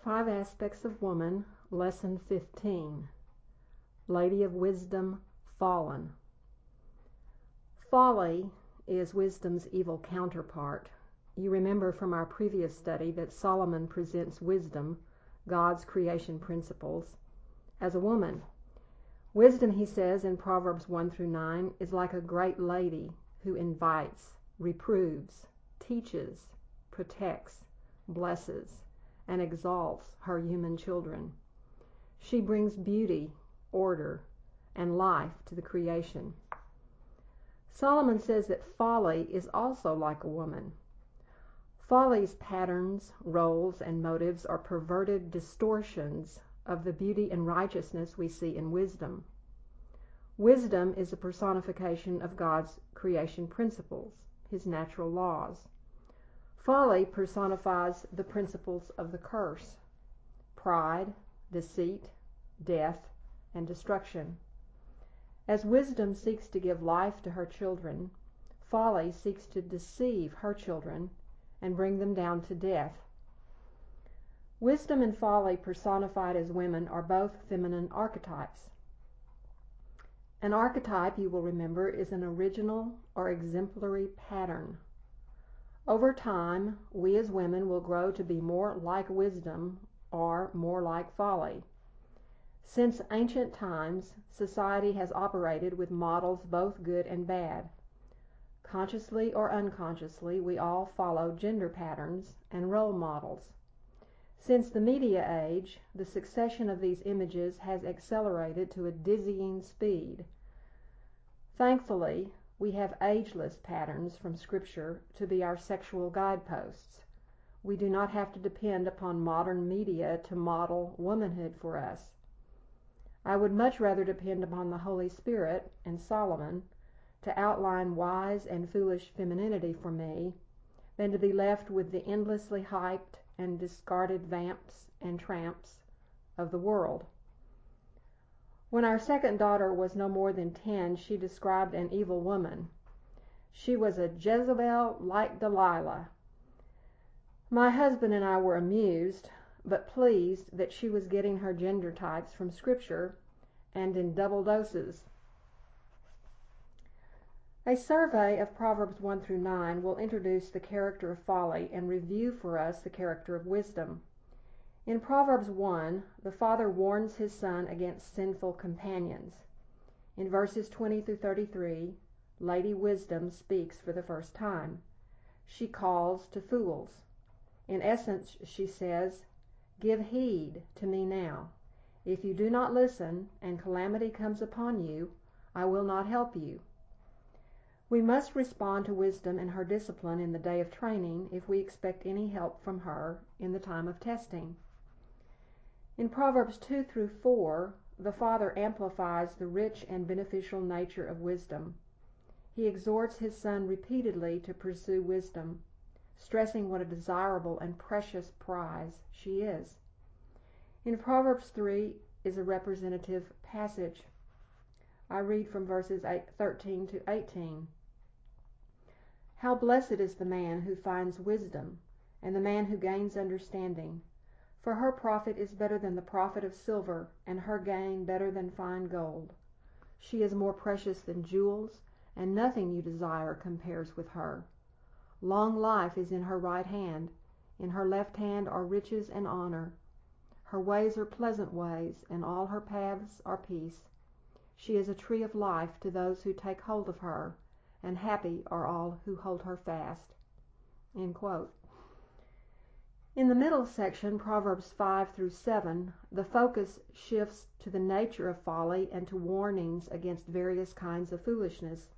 Five Aspects of Woman, Lesson 15. Lady of Wisdom, Fallen. Folly is wisdom's evil counterpart. You remember from our previous study that Solomon presents wisdom, God's creation principles, as a woman. Wisdom, he says in Proverbs 1-9, is like a great lady who invites, reproves, teaches, protects, blesses, and exalts her human children. She brings beauty, order, and life to the creation. Solomon says that folly is also like a woman. Folly's patterns, roles, and motives are perverted distortions of the beauty and righteousness we see in wisdom. Wisdom is a personification of God's creation principles, his natural laws. Folly personifies the principles of the curse: pride, deceit, death, and destruction. As wisdom seeks to give life to her children, folly seeks to deceive her children and bring them down to death. Wisdom and folly personified as women are both feminine archetypes. An archetype, you will remember, is an original or exemplary pattern. Over time, we as women will grow to be more like wisdom or more like folly. Since ancient times, society has operated with models both good and bad. Consciously or unconsciously, we all follow gender patterns and role models. Since the media age, the succession of these images has accelerated to a dizzying speed. Thankfully, we have ageless patterns from Scripture to be our sexual guideposts. We do not have to depend upon modern media to model womanhood for us. I would much rather depend upon the Holy Spirit and Solomon to outline wise and foolish femininity for me than to be left with the endlessly hyped and discarded vamps and tramps of the world. When our second daughter was no more than 10, she described an evil woman. She was a Jezebel like Delilah. My husband and I were amused, but pleased that she was getting her gender types from Scripture and in double doses. A survey of Proverbs 1-9 will introduce the character of folly and review for us the character of wisdom. In Proverbs 1, the father warns his son against sinful companions. In verses 20-33, Lady Wisdom speaks for the first time. She calls to fools. In essence, she says, "Give heed to me now. If you do not listen, and calamity comes upon you, I will not help you." We must respond to wisdom and her discipline in the day of training if we expect any help from her in the time of testing. In Proverbs 2-4, the father amplifies the rich and beneficial nature of wisdom. He exhorts his son repeatedly to pursue wisdom, stressing what a desirable and precious prize she is. In Proverbs 3 is a representative passage. I read from verses 13-18. How blessed is the man who finds wisdom, and the man who gains understanding. For her profit is better than the profit of silver, and her gain better than fine gold. She is more precious than jewels, and nothing you desire compares with her. Long life is in her right hand. In her left hand are riches and honor. Her ways are pleasant ways, and all her paths are peace. She is a tree of life to those who take hold of her, and happy are all who hold her fast. End quote. In the middle section, Proverbs 5-7, the focus shifts to the nature of folly and to warnings against various kinds of foolishness.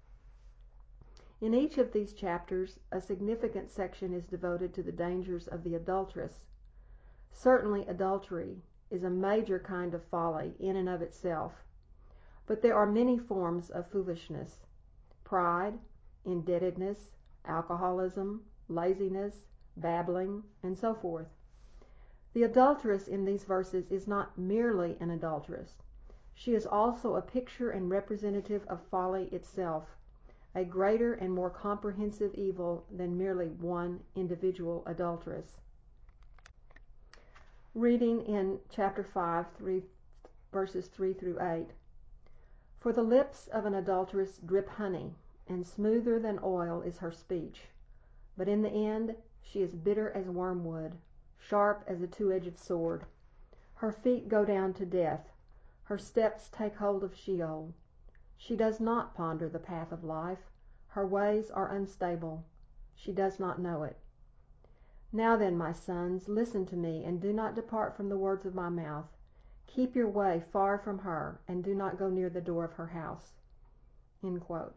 In each of these chapters, a significant section is devoted to the dangers of the adulteress. Certainly, adultery is a major kind of folly in and of itself, but there are many forms of foolishness: pride, indebtedness, alcoholism, laziness, babbling, and so forth. The adulteress in these verses is not merely an adulteress. She is also a picture and representative of folly itself, a greater and more comprehensive evil than merely one individual adulteress. Reading in chapter 5, verses 3 through 8. For the lips of an adulteress drip honey, and smoother than oil is her speech. But in the end she is bitter as wormwood, sharp as a two-edged sword. Her feet go down to death. Her steps take hold of Sheol. She does not ponder the path of life. Her ways are unstable. She does not know it. Now then, my sons, listen to me, and do not depart from the words of my mouth. Keep your way far from her, and do not go near the door of her house. End quote.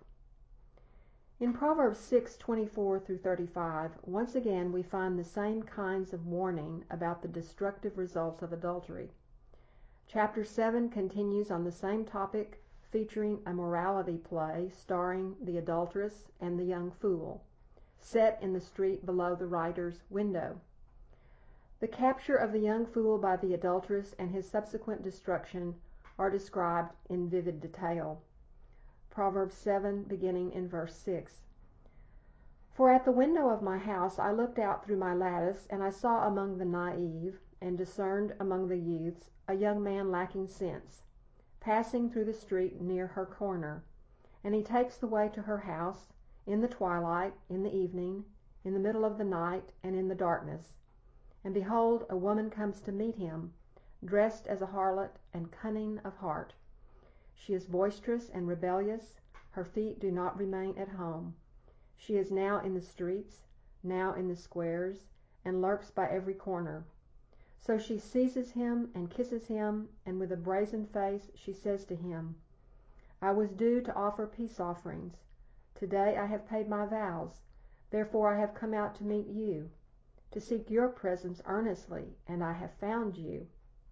In Proverbs 6:24 through 35, once again we find the same kinds of warning about the destructive results of adultery. Chapter 7 continues on the same topic, featuring a morality play starring the adulteress and the young fool, set in the street below the writer's window. The capture of the young fool by the adulteress and his subsequent destruction are described in vivid detail. Proverbs 7, beginning in verse 6. For at the window of my house I looked out through my lattice, and I saw among the naive, and discerned among the youths, a young man lacking sense, passing through the street near her corner. And he takes the way to her house, in the twilight, in the evening, in the middle of the night, and in the darkness. And behold, a woman comes to meet him, dressed as a harlot and cunning of heart. She is boisterous and rebellious. Her feet do not remain at home. She is now in the streets, now in the squares, and lurks by every corner. So she seizes him and kisses him, and with a brazen face she says to him, I was due to offer peace offerings. Today I have paid my vows. Therefore I have come out to meet you, to seek your presence earnestly, and I have found you.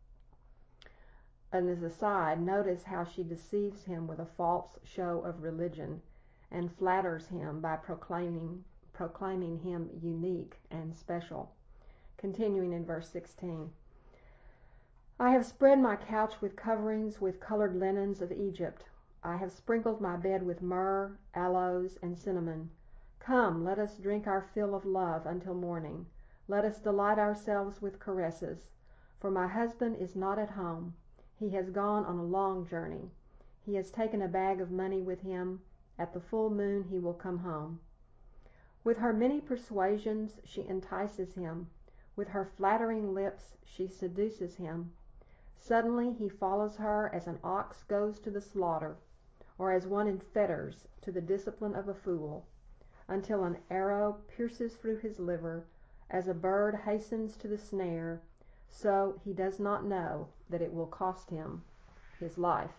And as a side, notice how she deceives him with a false show of religion and flatters him by proclaiming him unique and special. Continuing in verse 16. I have spread my couch with coverings with colored linens of Egypt. I have sprinkled my bed with myrrh, aloes, and cinnamon. Come, let us drink our fill of love until morning. Let us delight ourselves with caresses. For my husband is not at home. He has gone on a long journey. He has taken a bag of money with him. At the full moon he will come home. With her many persuasions she entices him. With her flattering lips she seduces him. Suddenly he follows her as an ox goes to the slaughter, or as one in fetters to the discipline of a fool, until an arrow pierces through his liver, as a bird hastens to the snare, so he does not know that it will cost him his life.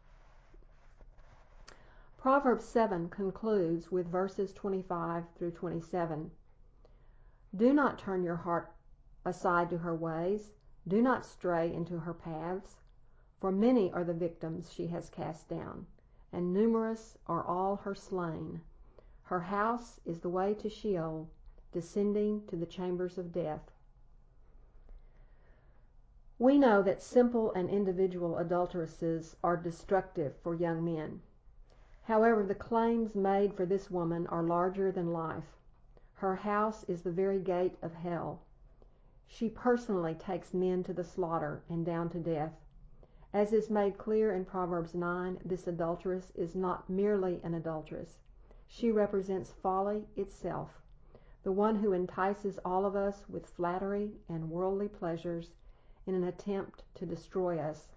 Proverbs 7 concludes with verses 25 through 27. Do not turn your heart aside to her ways. Do not stray into her paths. For many are the victims she has cast down, and numerous are all her slain. Her house is the way to Sheol, descending to the chambers of death. We know that simple and individual adulteresses are destructive for young men. However, the claims made for this woman are larger than life. Her house is the very gate of hell. She personally takes men to the slaughter and down to death. As is made clear in Proverbs 9, this adulteress is not merely an adulteress. She represents folly itself, the one who entices all of us with flattery and worldly pleasures in an attempt to destroy us.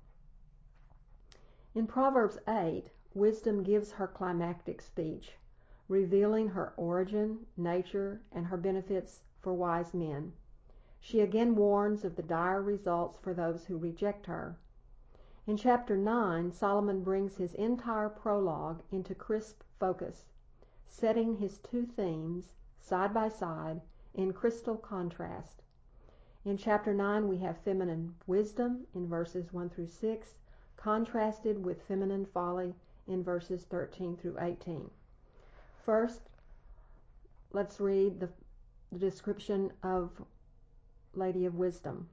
In Proverbs 8, wisdom gives her climactic speech, revealing her origin, nature, and her benefits for wise men. She again warns of the dire results for those who reject her. In chapter 9, Solomon brings his entire prologue into crisp focus, setting his two themes side by side in crystal contrast. In chapter 9, we have feminine wisdom in verses 1 through 6, contrasted with feminine folly in verses 13 through 18. First, let's read the description of Lady of Wisdom.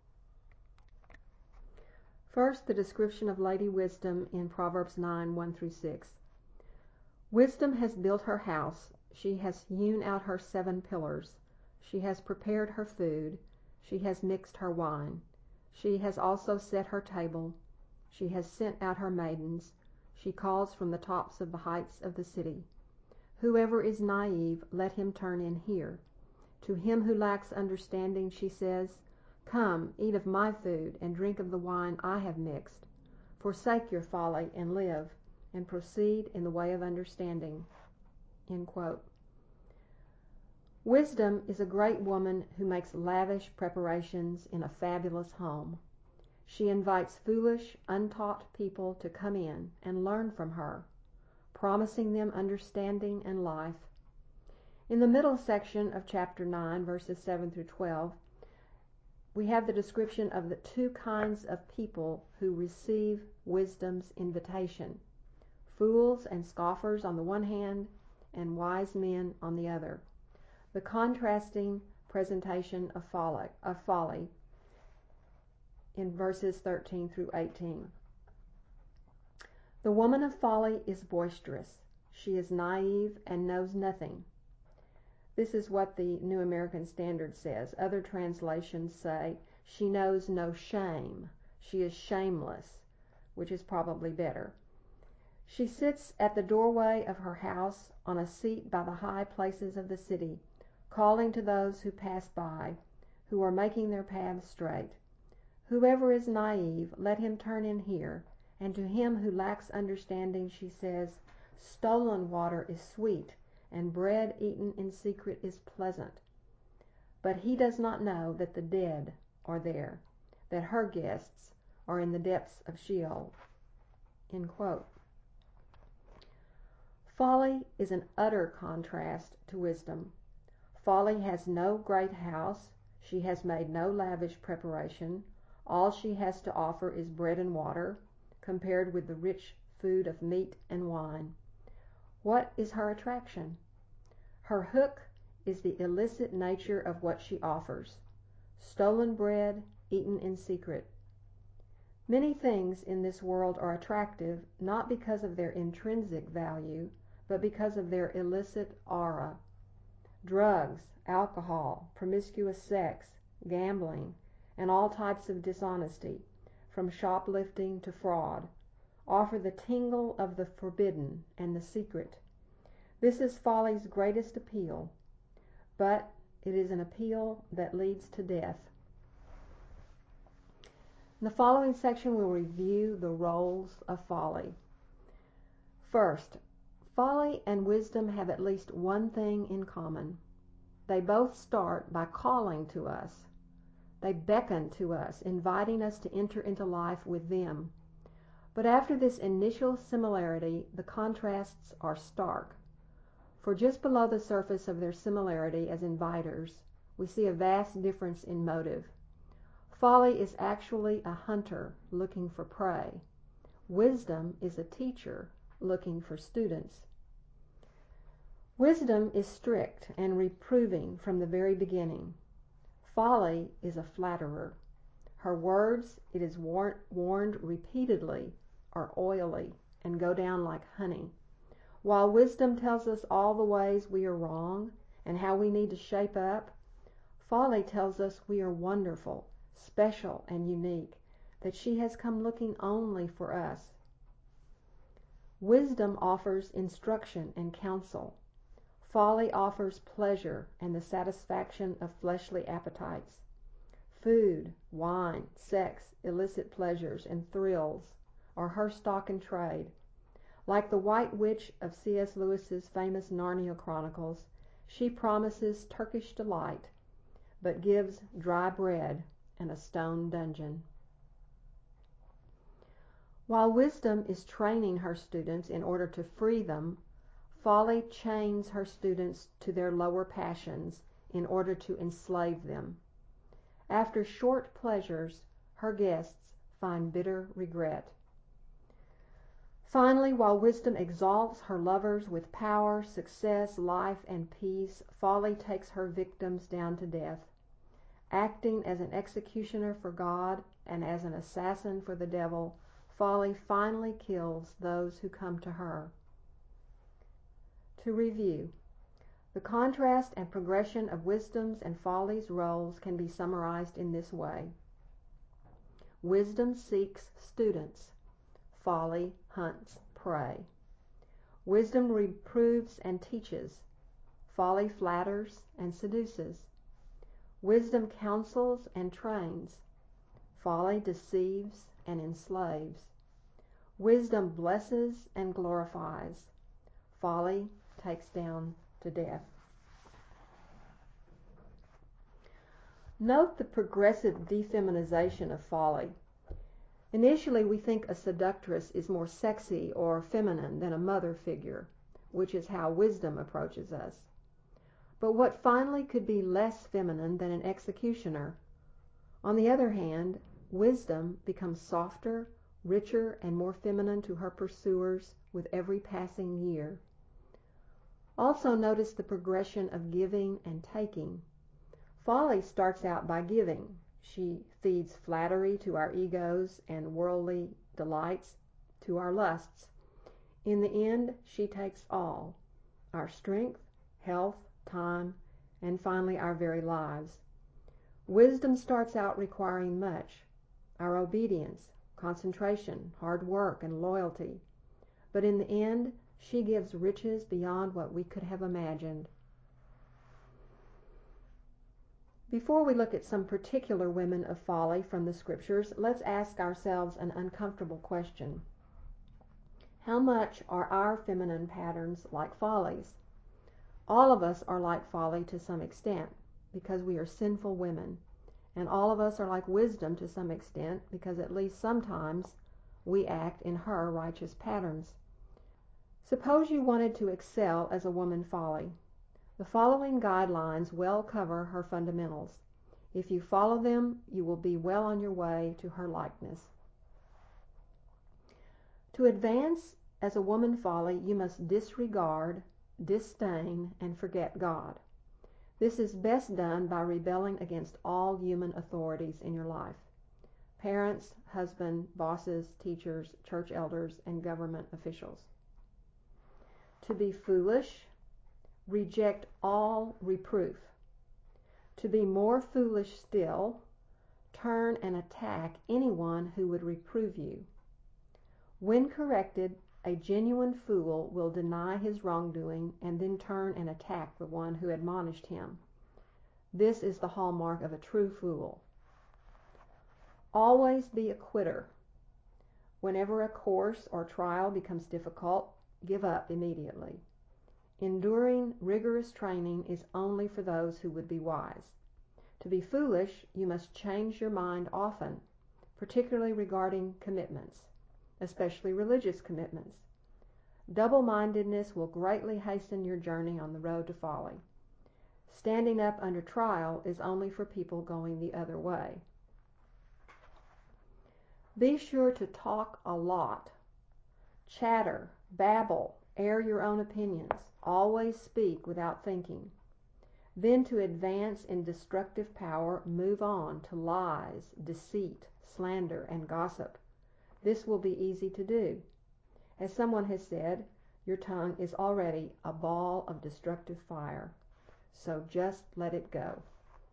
First, the description of Lady Wisdom in Proverbs 9, 1 through 6. Wisdom has built her house. She has hewn out her 7 pillars. She has prepared her food. She has mixed her wine. She has also set her table. She has sent out her maidens. She calls from the tops of the heights of the city. Whoever is naive, let him turn in here. To him who lacks understanding, she says, Come, eat of my food, and drink of the wine I have mixed. Forsake your folly, and live, and proceed in the way of understanding. End quote. Wisdom is a great woman who makes lavish preparations in a fabulous home. She invites foolish, untaught people to come in and learn from her, promising them understanding and life. In the middle section of chapter 9, verses 7 through 12, we have the description of the two kinds of people who receive wisdom's invitation: fools and scoffers on the one hand, and wise men on the other. The contrasting presentation of folly in verses 13 through 18. The woman of folly is boisterous. She is naive and knows nothing. This is what the New American Standard says. Other translations say, she knows no shame. She is shameless, which is probably better. She sits at the doorway of her house on a seat by the high places of the city, calling to those who pass by, who are making their paths straight. Whoever is naive, let him turn in here, and to him who lacks understanding she says, Stolen water is sweet, and bread eaten in secret is pleasant. But he does not know that the dead are there, that her guests are in the depths of Sheol. End quote. Folly is an utter contrast to wisdom. Folly has no great house. She has made no lavish preparation. All she has to offer is bread and water, compared with the rich food of meat and wine. What is her attraction? Her hook is the illicit nature of what she offers. Stolen bread, eaten in secret. Many things in this world are attractive not because of their intrinsic value, but because of their illicit aura. Drugs, alcohol, promiscuous sex, gambling, and all types of dishonesty, from shoplifting to fraud, offer the tingle of the forbidden and the secret. This is folly's greatest appeal, but it is an appeal that leads to death. In the following section, we'll review the roles of folly. First, folly and wisdom have at least one thing in common. They both start by calling to us. They beckon to us, inviting us to enter into life with them. But after this initial similarity, the contrasts are stark. For just below the surface of their similarity as inviters, we see a vast difference in motive. Folly is actually a hunter looking for prey. Wisdom is a teacher looking for students. Wisdom is strict and reproving from the very beginning. Folly is a flatterer. Her words, it is warned repeatedly, are oily and go down like honey. While wisdom tells us all the ways we are wrong and how we need to shape up, folly tells us we are wonderful, special, and unique, that she has come looking only for us. Wisdom offers instruction and counsel. Folly offers pleasure and the satisfaction of fleshly appetites. Food, wine, sex, illicit pleasures, and thrills are her stock in trade. Like the White Witch of C.S. Lewis's famous Narnia Chronicles, she promises Turkish delight, but gives dry bread and a stone dungeon. While wisdom is training her students in order to free them, folly chains her students to their lower passions in order to enslave them. After short pleasures, her guests find bitter regret. Finally, while wisdom exalts her lovers with power, success, life, and peace, folly takes her victims down to death. Acting as an executioner for God and as an assassin for the devil, folly finally kills those who come to her. To review, The contrast and progression of wisdom's and folly's roles can be summarized in this way. Wisdom seeks students. Folly hunts prey. Wisdom reproves and teaches. Folly flatters and seduces. Wisdom counsels and trains. Folly deceives and enslaves. Wisdom blesses and glorifies. Folly takes down to death. Note the progressive defeminization of folly. Initially, we think a seductress is more sexy or feminine than a mother figure, which is how wisdom approaches us. But what finally could be less feminine than an executioner? On the other hand, wisdom becomes softer, richer, and more feminine to her pursuers with every passing year. Also notice the progression of giving and taking. Folly starts out by giving. She feeds flattery to our egos and worldly delights to our lusts. In the end, she takes all, our strength, health, time, and finally our very lives. Wisdom starts out requiring much, our obedience, concentration, hard work, and loyalty. But in the end, she gives riches beyond what we could have imagined. Before we look at some particular women of folly from the scriptures, let's ask ourselves an uncomfortable question. How much are our feminine patterns like folly's? All of us are like folly to some extent because we are sinful women, and all of us are like wisdom to some extent because at least sometimes we act in her righteous patterns. Suppose you wanted to excel as a woman folly. The following guidelines well cover her fundamentals. If you follow them, you will be well on your way to her likeness. To advance as a woman folly, you must disregard, disdain, and forget God. This is best done by rebelling against all human authorities in your life: parents, husband, bosses, teachers, church elders, and government officials. To be foolish, reject all reproof. To be more foolish still, turn and attack anyone who would reprove you. When corrected, a genuine fool will deny his wrongdoing and then turn and attack the one who admonished him. This is the hallmark of a true fool. Always be a quitter. Whenever a course or trial becomes difficult, give up immediately. Enduring rigorous training is only for those who would be wise. To be foolish, you must change your mind often, particularly regarding commitments, especially religious commitments. Double-mindedness will greatly hasten your journey on the road to folly. Standing up under trial is only for people going the other way. Be sure to talk a lot. Chatter, babble, air your own opinions. Always speak without thinking. Then to advance in destructive power, move on to lies, deceit, slander, and gossip. This will be easy to do. As someone has said, your tongue is already a ball of destructive fire, so just let it go.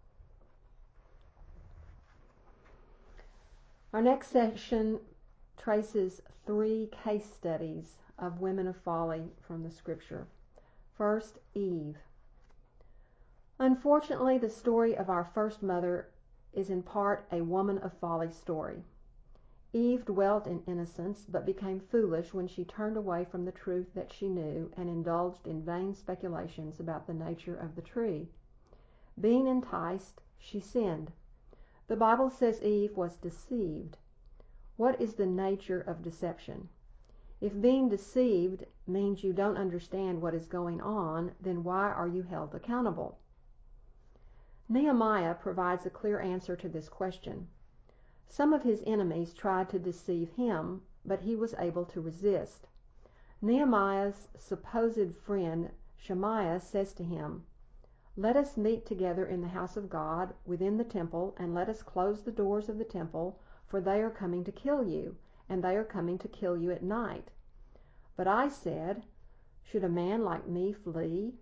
Our next section traces 3 case studies of women of folly from the scripture. First, Eve. Unfortunately, the story of our first mother is in part a woman of folly story. Eve dwelt in innocence, but became foolish when she turned away from the truth that she knew and indulged in vain speculations about the nature of the tree. Being enticed, she sinned. The Bible says Eve was deceived. What is the nature of deception? If being deceived means you don't understand what is going on, then why are you held accountable? Nehemiah provides a clear answer to this question. Some of his enemies tried to deceive him, but he was able to resist. Nehemiah's supposed friend Shemaiah says to him, "Let us meet together in the house of God within the temple, and let us close the doors of the temple, for they are coming to kill you, and they are coming to kill you at night." But I said, "Should a man like me flee?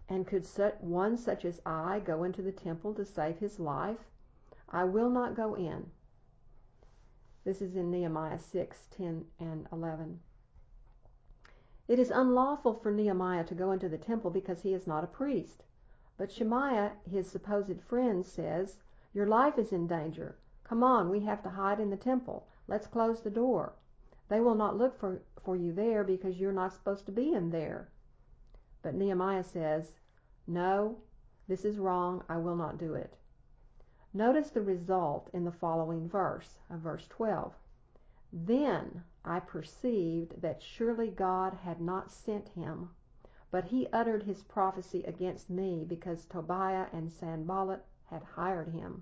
And could one such as I go into the temple to save his life? I will not go in. This is in Nehemiah 6:10 and 11. It is unlawful for Nehemiah to go into the temple because he is not a priest. But Shemaiah, his supposed friend, says, "Your life is in danger. Come on, we have to hide in the temple. Let's close the door. They will not look for you there because you're not supposed to be in there." But Nehemiah says, "No, this is wrong. I will not do it." Notice the result in the following verse, verse 12. "Then I perceived that surely God had not sent him, but he uttered his prophecy against me because Tobiah and Sanballat had hired him."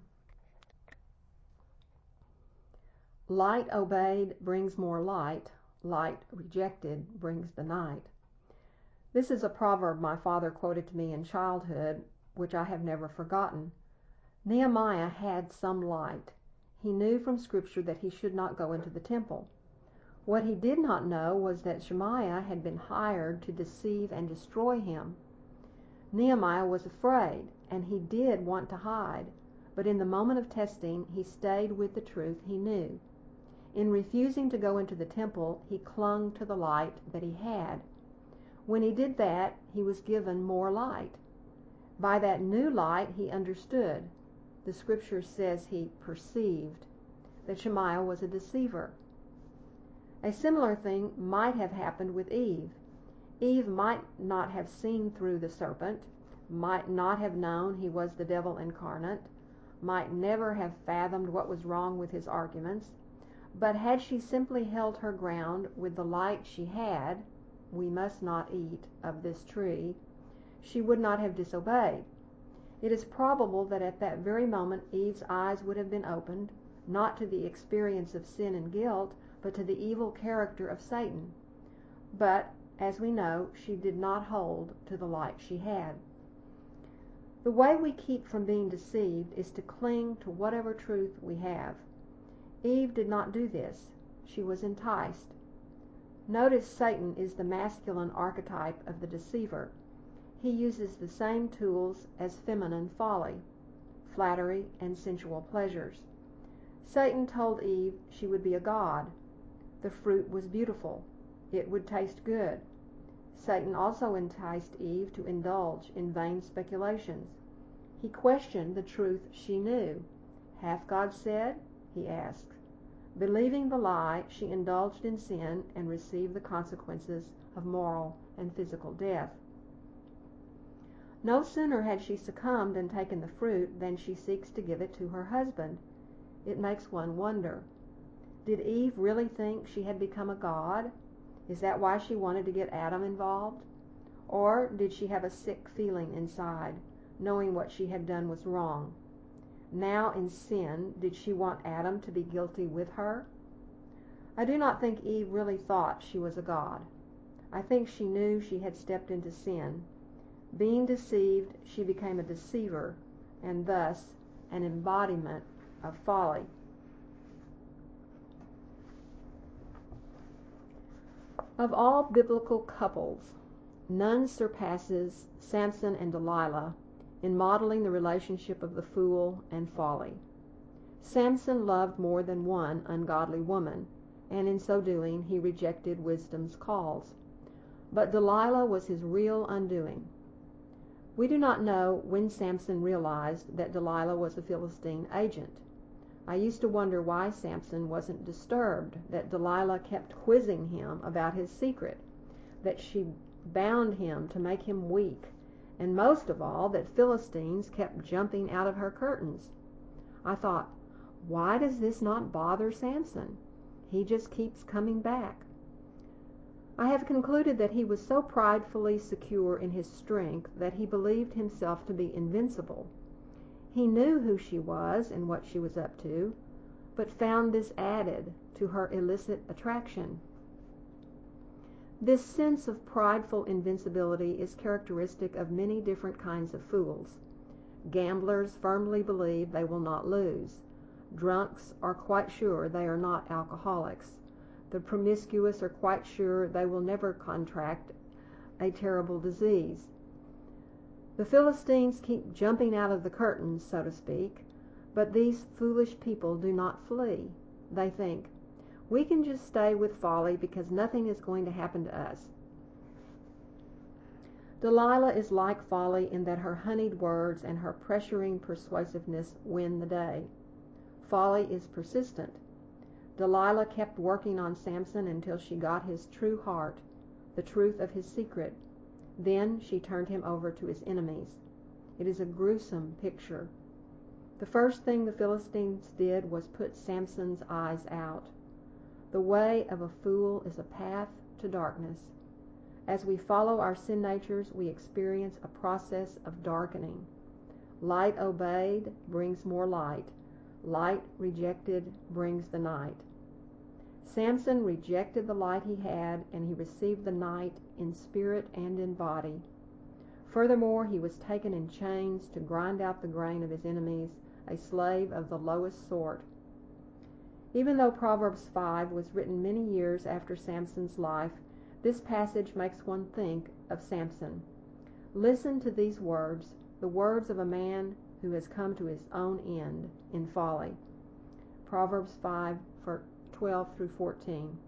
Light obeyed brings more light. Light rejected brings the night. This is a proverb my father quoted to me in childhood, which I have never forgotten. Nehemiah had some light. He knew from Scripture that he should not go into the temple. What he did not know was that Shemaiah had been hired to deceive and destroy him. Nehemiah was afraid, and he did want to hide, but in the moment of testing, he stayed with the truth he knew. In refusing to go into the temple, he clung to the light that he had. When he did that, he was given more light. By that new light, he understood. The Scripture says he perceived that Shemaiah was a deceiver. A similar thing might have happened with Eve. Eve might not have seen through the serpent, might not have known he was the devil incarnate, might never have fathomed what was wrong with his arguments, but had she simply held her ground with the light she had, "We must not eat of this tree," she would not have disobeyed. It is probable that at that very moment Eve's eyes would have been opened, not to the experience of sin and guilt, but to the evil character of Satan. But, as we know, she did not hold to the light she had. The way we keep from being deceived is to cling to whatever truth we have. Eve did not do this. She was enticed. Notice Satan is the masculine archetype of the deceiver. He uses the same tools as feminine folly, flattery, and sensual pleasures. Satan told Eve she would be a god. The fruit was beautiful. It would taste good. Satan also enticed Eve to indulge in vain speculations. He questioned the truth she knew. "Hath God said?" he asked. Believing the lie, she indulged in sin and received the consequences of moral and physical death. No sooner had she succumbed and taken the fruit than she seeks to give it to her husband. It makes one wonder. Did Eve really think she had become a god? Is that why she wanted to get Adam involved? Or did she have a sick feeling inside, knowing what she had done was wrong? Now in sin, did she want Adam to be guilty with her? I do not think Eve really thought she was a god. I think she knew she had stepped into sin. Being deceived, she became a deceiver, and thus an embodiment of folly. Of all biblical couples, none surpasses Samson and Delilah in modeling the relationship of the fool and folly. Samson loved more than one ungodly woman, and in so doing he rejected wisdom's calls. But Delilah was his real undoing. We do not know when Samson realized that Delilah was a Philistine agent. I used to wonder why Samson wasn't disturbed that Delilah kept quizzing him about his secret, that she bound him to make him weak, and most of all, that Philistines kept jumping out of her curtains. I thought, why does this not bother Samson? He just keeps coming back. I have concluded that he was so pridefully secure in his strength that he believed himself to be invincible. He knew who she was and what she was up to, but found this added to her illicit attraction. This sense of prideful invincibility is characteristic of many different kinds of fools. Gamblers firmly believe they will not lose. Drunks are quite sure they are not alcoholics. The promiscuous are quite sure they will never contract a terrible disease. The Philistines keep jumping out of the curtains, so to speak, but these foolish people do not flee. They think, we can just stay with folly because nothing is going to happen to us. Delilah is like folly in that her honeyed words and her pressuring persuasiveness win the day. Folly is persistent. Delilah kept working on Samson until she got his true heart, the truth of his secret. Then she turned him over to his enemies. It is a gruesome picture. The first thing the Philistines did was put Samson's eyes out. The way of a fool is a path to darkness. As we follow our sin natures, we experience a process of darkening. Light obeyed brings more light. Light rejected brings the night. Samson rejected the light he had, and he received the night in spirit and in body. Furthermore, he was taken in chains to grind out the grain of his enemies, a slave of the lowest sort. Even though Proverbs 5 was written many years after Samson's life, this passage makes one think of Samson. Listen to these words, the words of a man who has come to his own end in folly. Proverbs 5, 12 through 14.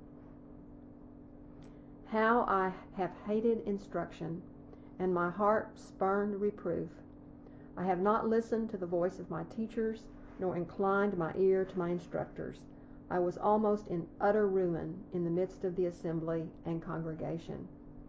How I have hated instruction, and my heart spurned reproof. I have not listened to the voice of my teachers, nor inclined my ear to my instructors. I was almost in utter ruin in the midst of the assembly and congregation.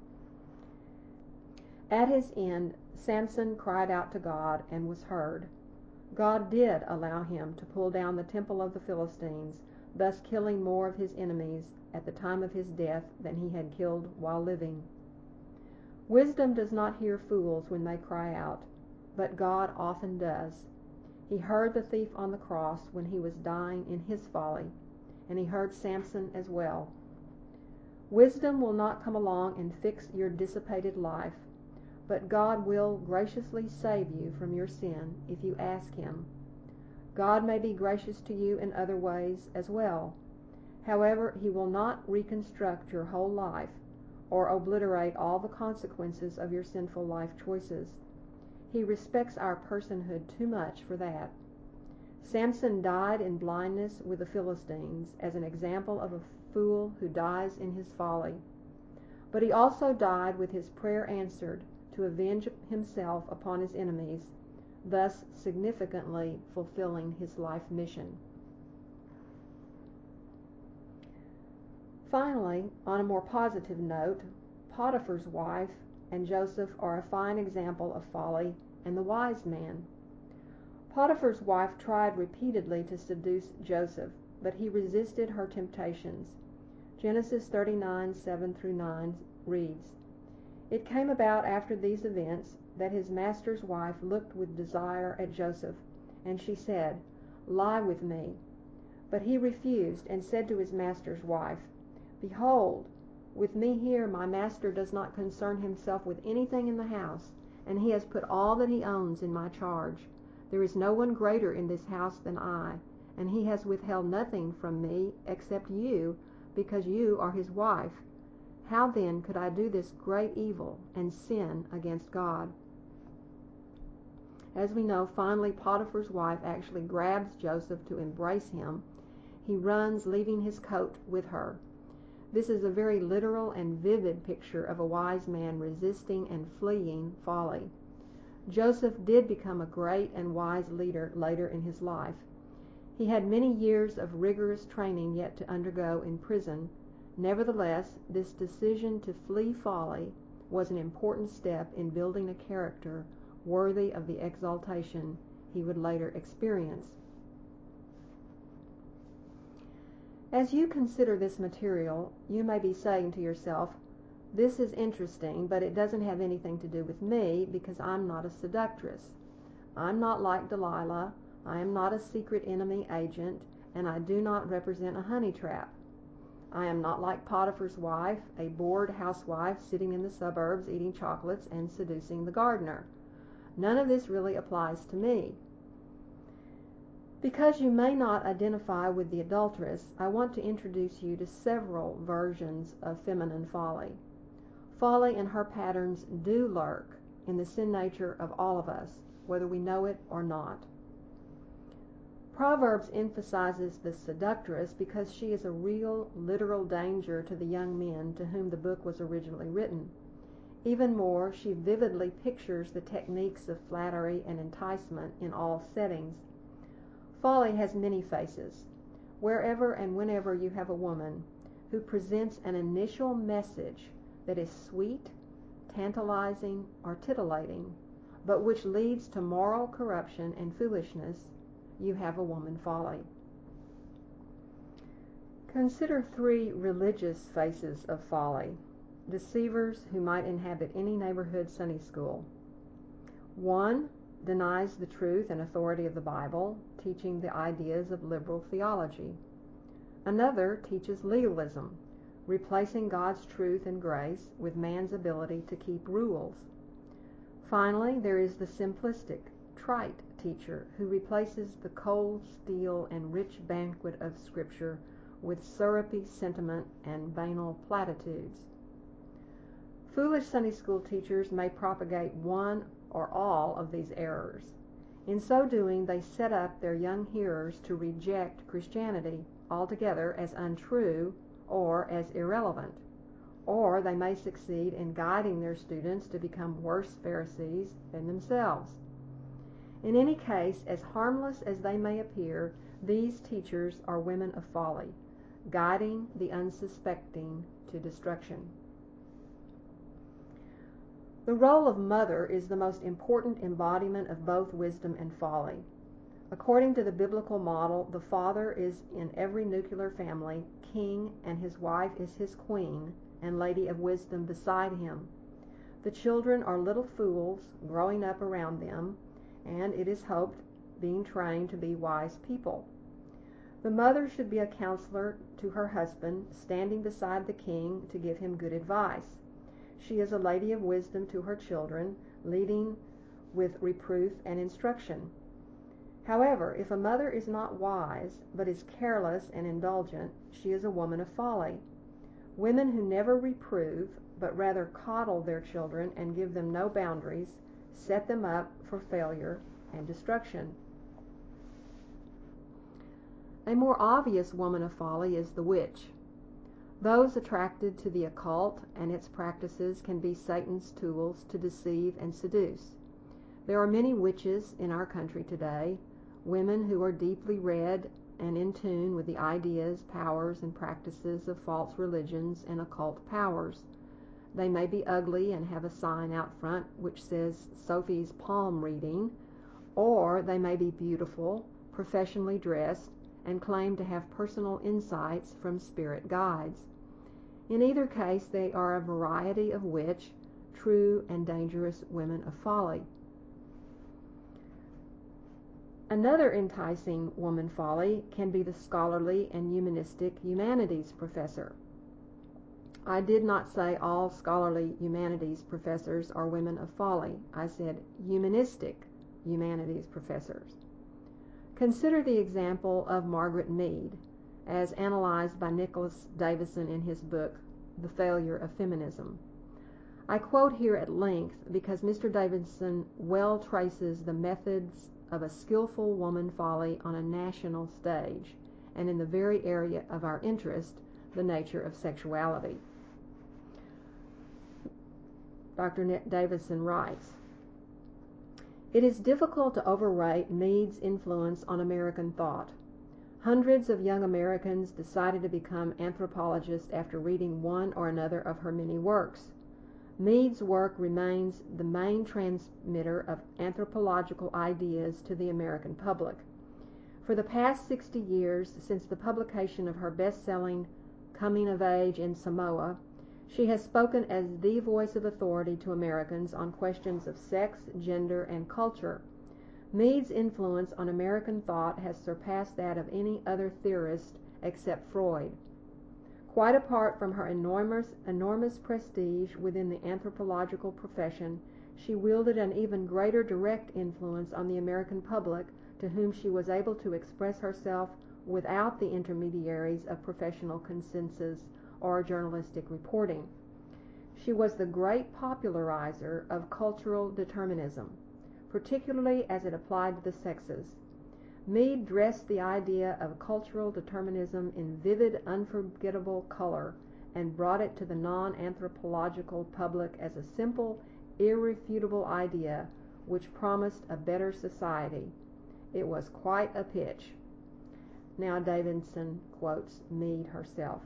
At his end, Samson cried out to God and was heard. God did allow him to pull down the temple of the Philistines, thus killing more of his enemies at the time of his death than he had killed while living. Wisdom does not hear fools when they cry out, but God often does. He heard the thief on the cross when he was dying in his folly, and he heard Samson as well. Wisdom will not come along and fix your dissipated life, but God will graciously save you from your sin if you ask him. God may be gracious to you in other ways as well. However, he will not reconstruct your whole life or obliterate all the consequences of your sinful life choices. He respects our personhood too much for that. Samson died in blindness with the Philistines as an example of a fool who dies in his folly. But he also died with his prayer answered to avenge himself upon his enemies, thus significantly fulfilling his life mission. Finally, on a more positive note, Potiphar's wife and Joseph are a fine example of folly and the wise man. Potiphar's wife tried repeatedly to seduce Joseph, but he resisted her temptations. Genesis 39, 7 through 9 reads, It came about after these events that his master's wife looked with desire at Joseph, and she said, Lie with me. But he refused, and said to his master's wife, Behold, with me here my master does not concern himself with anything in the house, and he has put all that he owns in my charge. There is no one greater in this house than I, and he has withheld nothing from me except you, because you are his wife. How then could I do this great evil and sin against God? As we know, finally Potiphar's wife actually grabs Joseph to embrace him. He runs, leaving his coat with her. This is a very literal and vivid picture of a wise man resisting and fleeing folly. Joseph did become a great and wise leader later in his life. He had many years of rigorous training yet to undergo in prison. Nevertheless, this decision to flee folly was an important step in building a character worthy of the exaltation he would later experience. As you consider this material, you may be saying to yourself, This is interesting, but it doesn't have anything to do with me because I'm not a seductress. I'm not like Delilah. I am not a secret enemy agent, and I do not represent a honey trap. I am not like Potiphar's wife, a bored housewife sitting in the suburbs eating chocolates and seducing the gardener. None of this really applies to me. Because you may not identify with the adulteress, I want to introduce you to several versions of feminine folly. Folly and her patterns do lurk in the sin nature of all of us, whether we know it or not. Proverbs emphasizes the seductress because she is a real, literal danger to the young men to whom the book was originally written. Even more, she vividly pictures the techniques of flattery and enticement in all settings. Folly has many faces. Wherever and whenever you have a woman who presents an initial message that is sweet, tantalizing, or titillating, but which leads to moral corruption and foolishness, you have a woman folly. Consider 3 religious faces of folly, deceivers who might inhabit any neighborhood Sunday school. 1 denies the truth and authority of the Bible, teaching the ideas of liberal theology. Another teaches legalism, replacing God's truth and grace with man's ability to keep rules. Finally, there is the simplistic, trite teacher who replaces the cold steel and rich banquet of Scripture with syrupy sentiment and banal platitudes. Foolish Sunday school teachers may propagate one or all of these errors. In so doing, they set up their young hearers to reject Christianity altogether as untrue or as irrelevant, or they may succeed in guiding their students to become worse Pharisees than themselves. In any case, as harmless as they may appear, these teachers are women of folly, guiding the unsuspecting to destruction. The role of mother is the most important embodiment of both wisdom and folly. According to the biblical model, the father is in every nuclear family king, and his wife is his queen and lady of wisdom beside him. The children are little fools growing up around them, and it is hoped being trained to be wise people. The mother should be a counselor to her husband, standing beside the king to give him good advice. She is a lady of wisdom to her children, leading with reproof and instruction. However, if a mother is not wise, but is careless and indulgent, she is a woman of folly. Women who never reprove, but rather coddle their children and give them no boundaries, set them up for failure and destruction. A more obvious woman of folly is the witch. Those attracted to the occult and its practices can be Satan's tools to deceive and seduce. There are many witches in our country today, women who are deeply read and in tune with the ideas, powers, and practices of false religions and occult powers. They may be ugly and have a sign out front which says Sophie's palm reading, or they may be beautiful, professionally dressed, and claim to have personal insights from spirit guides. In either case, they are a variety of witch, true and dangerous women of folly. Another enticing woman folly can be the scholarly and humanistic humanities professor. I did not say all scholarly humanities professors are women of folly. I said humanistic humanities professors. Consider the example of Margaret Mead, as analyzed by Nicholas Davison in his book, The Failure of Feminism. I quote here at length because Mr. Davison well traces the methods of a skillful woman folly on a national stage, and in the very area of our interest, the nature of sexuality. Dr. Davison writes, "It is difficult to overrate Mead's influence on American thought. Hundreds of young Americans decided to become anthropologists after reading one or another of her many works. Mead's work remains the main transmitter of anthropological ideas to the American public. For the past 60 years, since the publication of her best-selling Coming of Age in Samoa, she has spoken as the voice of authority to Americans on questions of sex, gender, and culture. Mead's influence on American thought has surpassed that of any other theorist except Freud. Quite apart from her enormous prestige within the anthropological profession, she wielded an even greater direct influence on the American public, to whom she was able to express herself without the intermediaries of professional consensus or journalistic reporting. She was the great popularizer of cultural determinism, particularly as it applied to the sexes. Mead dressed the idea of cultural determinism in vivid, unforgettable color and brought it to the non-anthropological public as a simple, irrefutable idea which promised a better society. It was quite a pitch. Now Davidson quotes Mead herself.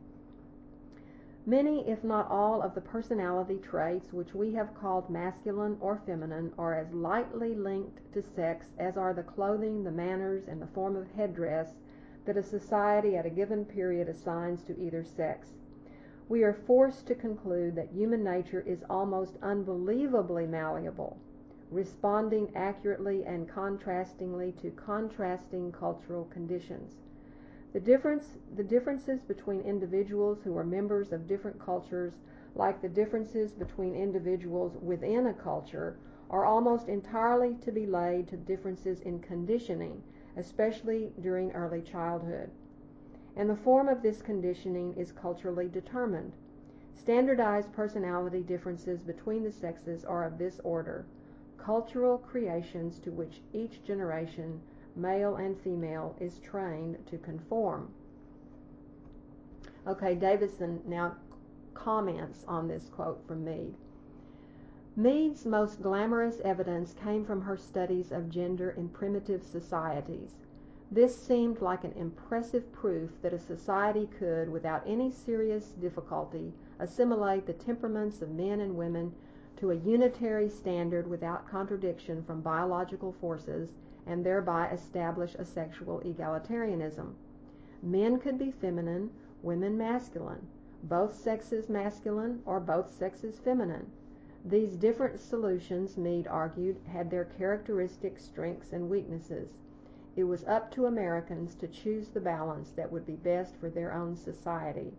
Many, if not all, of the personality traits which we have called masculine or feminine are as lightly linked to sex as are the clothing, the manners, and the form of headdress that a society at a given period assigns to either sex. We are forced to conclude that human nature is almost unbelievably malleable, responding accurately and contrastingly to contrasting cultural conditions. The differences between individuals who are members of different cultures, like the differences between individuals within a culture, are almost entirely to be laid to differences in conditioning, especially during early childhood. And the form of this conditioning is culturally determined. Standardized personality differences between the sexes are of this order: cultural creations to which each generation, male and female, is trained to conform. Okay, Davidson now comments on this quote from Mead. Mead's most glamorous evidence came from her studies of gender in primitive societies. This seemed like an impressive proof that a society could, without any serious difficulty, assimilate the temperaments of men and women to a unitary standard without contradiction from biological forces, and thereby establish a sexual egalitarianism. Men could be feminine, women masculine, both sexes masculine, or both sexes feminine. These different solutions, Mead argued, had their characteristic strengths and weaknesses. It was up to Americans to choose the balance that would be best for their own society.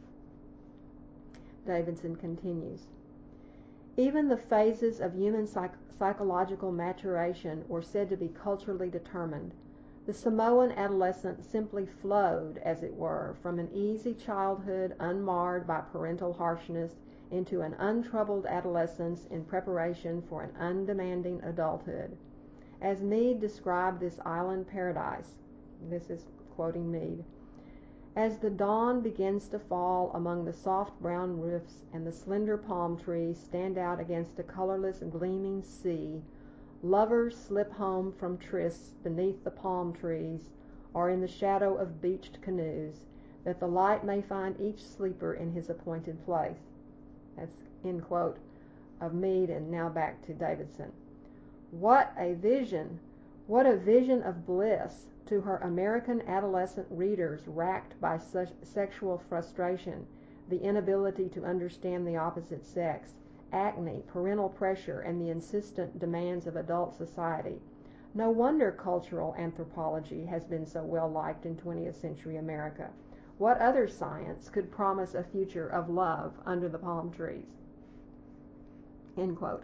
Davidson continues. Even the phases of human psychological maturation were said to be culturally determined. The Samoan adolescent simply flowed, as it were, from an easy childhood unmarred by parental harshness into an untroubled adolescence in preparation for an undemanding adulthood. As Mead described this island paradise, this is quoting Mead, as the dawn begins to fall among the soft brown roofs and the slender palm trees stand out against a colorless gleaming sea, lovers slip home from trysts beneath the palm trees or in the shadow of beached canoes, that the light may find each sleeper in his appointed place. That's end quote of Mead, and now back to Davidson. What a vision! What a vision of bliss to her American adolescent readers racked by such sexual frustration, the inability to understand the opposite sex, acne, parental pressure, and the insistent demands of adult society. No wonder cultural anthropology has been so well liked in 20th century America. What other science could promise a future of love under the palm trees? End quote.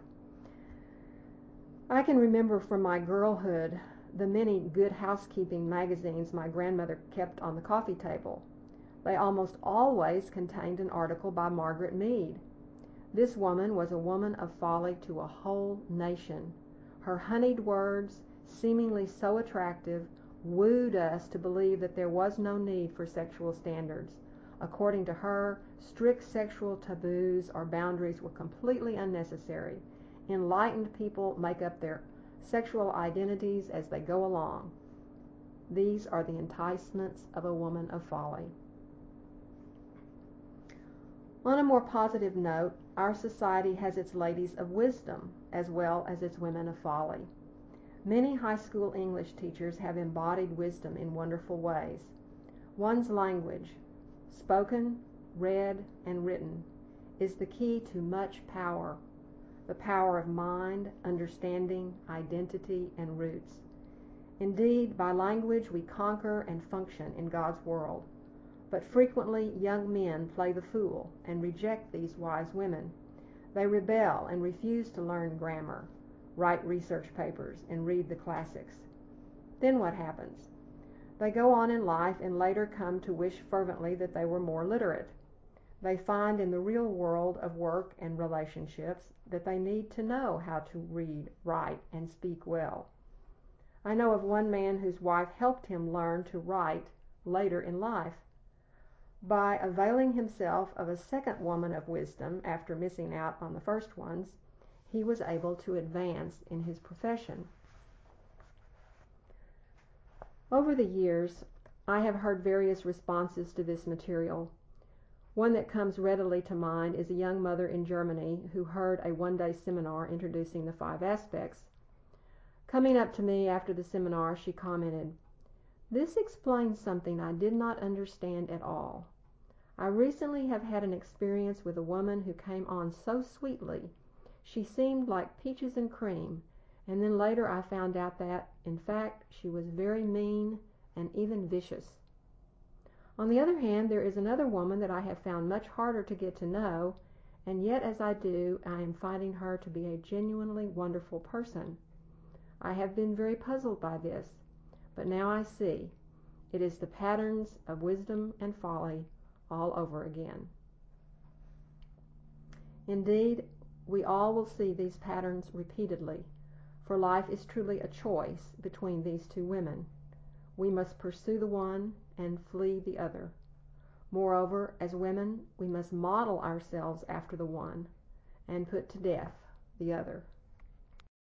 I can remember from my girlhood the many Good Housekeeping magazines my grandmother kept on the coffee table. They almost always contained an article by Margaret Mead. This woman was a woman of folly to a whole nation. Her honeyed words, seemingly so attractive, wooed us to believe that there was no need for sexual standards. According to her, strict sexual taboos or boundaries were completely unnecessary. Enlightened people make up their sexual identities as they go along. These are the enticements of a woman of folly. On a more positive note, our society has its ladies of wisdom as well as its women of folly. Many high school English teachers have embodied wisdom in wonderful ways. One's language, spoken, read, and written, is the key to much power. The power of mind, understanding, identity, and roots. Indeed, by language we conquer and function in God's world. But frequently young men play the fool and reject these wise women. They rebel and refuse to learn grammar, write research papers, and read the classics. Then what happens? They go on in life and later come to wish fervently that they were more literate. They find in the real world of work and relationships that they need to know how to read, write, and speak well. I know of one man whose wife helped him learn to write later in life. By availing himself of a second woman of wisdom after missing out on the first ones, he was able to advance in his profession. Over the years, I have heard various responses to this material. One that comes readily to mind is a young mother in Germany who heard a one-day seminar introducing the 5 aspects. Coming up to me after the seminar, she commented, "This explains something I did not understand at all. I recently have had an experience with a woman who came on so sweetly. She seemed like peaches and cream, and then later I found out that, in fact, she was very mean and even vicious. On the other hand, there is another woman that I have found much harder to get to know, and yet as I do, I am finding her to be a genuinely wonderful person. I have been very puzzled by this, but now I see. It is the patterns of wisdom and folly all over again." Indeed, we all will see these patterns repeatedly, for life is truly a choice between these two women. We must pursue the one and flee the other. Moreover, as women, we must model ourselves after the one and put to death the other.